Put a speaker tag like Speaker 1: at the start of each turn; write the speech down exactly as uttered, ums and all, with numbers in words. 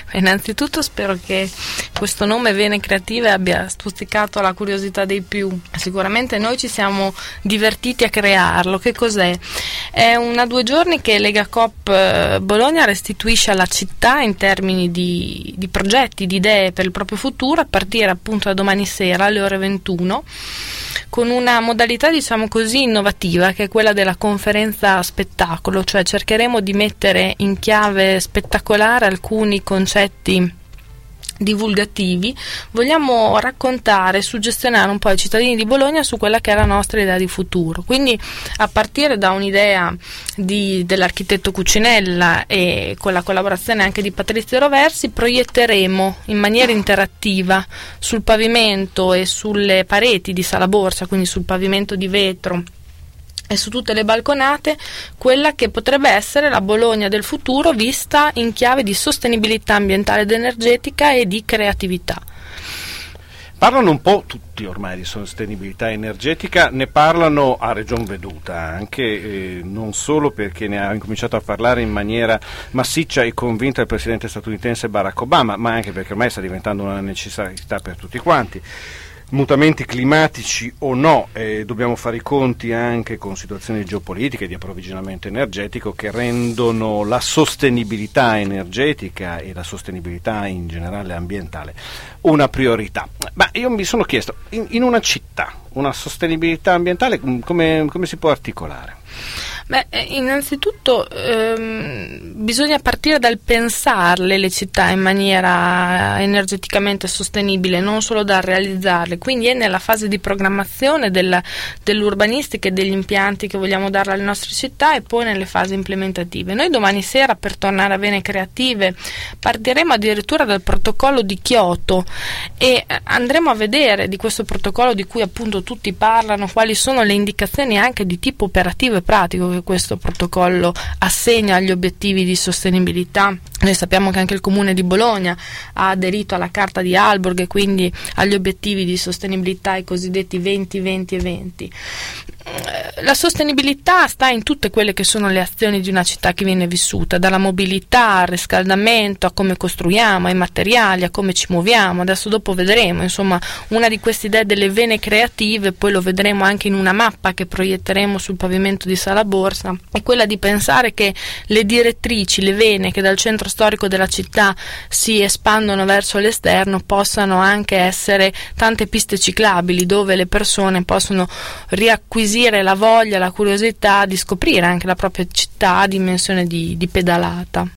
Speaker 1: Innanzitutto spero che questo nome Vene Creative abbia stuzzicato la curiosità dei più. Sicuramente noi ci siamo divertiti a crearlo. Che cos'è? È una due giorni che Lega Coop Bologna restituisce alla città in termini di, di progetti, di idee per il proprio futuro, a partire appunto da domani sera alle ore ventuno, con una modalità diciamo così innovativa, che è quella della conferenza spettacolo, cioè cercheremo di mettere in chiave spettacolare alcuni concetti divulgativi. Vogliamo raccontare, suggestionare un po' ai cittadini di Bologna su quella che è la nostra idea di futuro, quindi a partire da un'idea di, dell'architetto Cucinella e con la collaborazione anche di Patrizio Roversi proietteremo in maniera interattiva sul pavimento e sulle pareti di Sala Borsa, quindi sul pavimento di vetro e su tutte le balconate, quella che potrebbe essere la Bologna del futuro vista in chiave di sostenibilità ambientale ed energetica e di creatività.
Speaker 2: Parlano un po' tutti ormai di sostenibilità energetica, ne parlano a Region Veduta anche, eh, non solo perché ne ha incominciato a parlare in maniera massiccia e convinta il presidente statunitense Barack Obama, ma anche perché ormai sta diventando una necessità per tutti quanti. Mutamenti climatici o no, eh, dobbiamo fare i conti anche con situazioni geopolitiche di approvvigionamento energetico che rendono la sostenibilità energetica e la sostenibilità in generale ambientale una priorità. Ma io mi sono chiesto, in, in una città, una sostenibilità ambientale come, come si può articolare?
Speaker 1: Beh, innanzitutto ehm, bisogna partire dal pensarle le città in maniera energeticamente sostenibile, non solo dal realizzarle, quindi è nella fase di programmazione della, dell'urbanistica e degli impianti che vogliamo dare alle nostre città e poi nelle fasi implementative. Noi domani sera, per tornare a Vene Creative, partiremo addirittura dal protocollo di Kyoto e andremo a vedere di questo protocollo di cui appunto tutti parlano, quali sono le indicazioni anche di tipo operativo e pratico che questo protocollo assegna agli obiettivi di sostenibilità. Noi sappiamo che anche il Comune di Bologna ha aderito alla Carta di Aalborg e quindi agli obiettivi di sostenibilità, i cosiddetti venti venti e venti. La sostenibilità sta in tutte quelle che sono le azioni di una città che viene vissuta, dalla mobilità al riscaldamento, a come costruiamo, ai materiali, a come ci muoviamo. Adesso dopo vedremo, insomma, una di queste idee delle Vene Creative, poi lo vedremo anche in una mappa che proietteremo sul pavimento di Sala Borsa, è quella di pensare che le direttrici, le vene che dal centro storico della città si espandono verso l'esterno possano anche essere tante piste ciclabili dove le persone possono riacquisire la voglia, la curiosità di scoprire anche la propria città a dimensione di, di pedalata.